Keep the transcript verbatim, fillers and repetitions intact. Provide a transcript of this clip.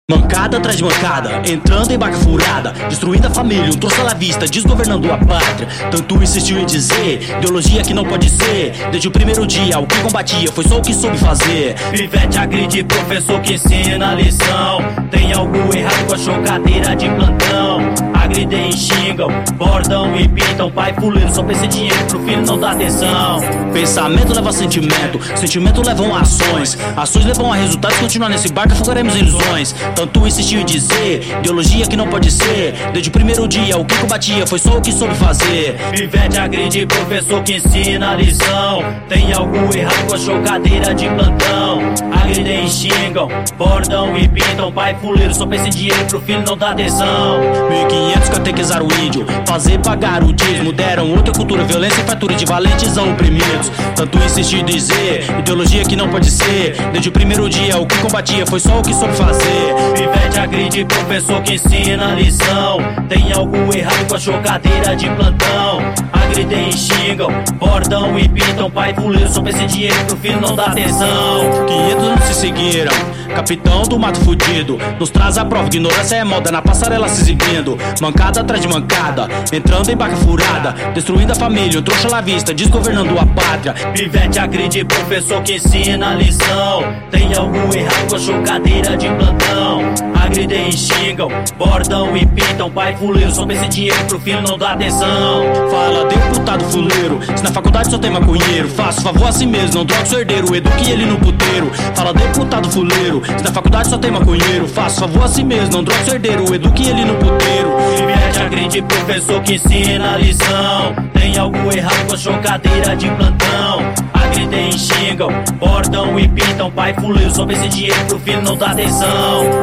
Mancada atrás de mancada, entrando em barca furada, destruindo a família, um troço à vista, desgovernando a pátria. Tanto insistiu em dizer, ideologia que não pode ser. Desde o primeiro dia, o que combatia foi só o que soube fazer. Pivete agride professor que ensina a lição. Tem algo errado com a chocadeira de plantão. Agridem e xingam, bordam e pintam. Pai fuleiro só pensa em dinheiro pro filho não dá atenção. Pensamento leva a sentimento, sentimento levam a ações, ações levam a resultados. Continuar nesse barco afogaremos em ilusões. Tanto insistiu em dizer, ideologia que não pode ser. Desde o primeiro dia, o que combatia foi só o que soube fazer. Pivete agride professor que ensina a lição. Tem algo errado com a chocadeira de plantão. Agridem e xingam, bordam e pintam. Pai fuleiro só pensa em dinheiro pro filho não dá atenção. Mil e quinhentos catequizar o índio, fazer pagar o dízimo. Deram outra cultura, violência e fatura de valentes a oprimidos. Tanto insistiu em dizer, ideologia que não pode ser. Desde o primeiro dia, o que combatia foi só o que soube fazer. Pivete agride professor que ensina a lição. Tem algo errado com a chocadeira de plantão. Agridem e xingam, bordam e pintam. Pai fuleiro só pensa em dinheiro pro filho não dá atenção. quinhentos anos se seguiram, capitão do mato fudido nos traz a prova, ignorância é moda na passarela se exibindo. Mancada atrás de mancada, entrando em barca furada, destruindo a família, um trouxa à vista, desgovernando a pátria. Pivete agride professor que ensina a lição. Tem algo errado com a chocadeira de plantão. Agridem e xingam, bordam e pintam. Pai fuleiro só pensa em dinheiro pro filho não dá atenção. Fala deputado fuleiro, se na faculdade só tem maconheiro, faça favor a si mesmo, não troque seu herdeiro, eduque ele no puteiro. Fala deputado fuleiro, se na faculdade só tem maconheiro, faça favor a si mesmo, não troque seu herdeiro, eduque ele no puteiro. Pivete agride professor que ensina a lição. Tem algo errado com a chocadeira de plantão. Agridem e xingam, bordam e pintam. Pai fuleiro só pensa em dinheiro pro filho não dá atenção.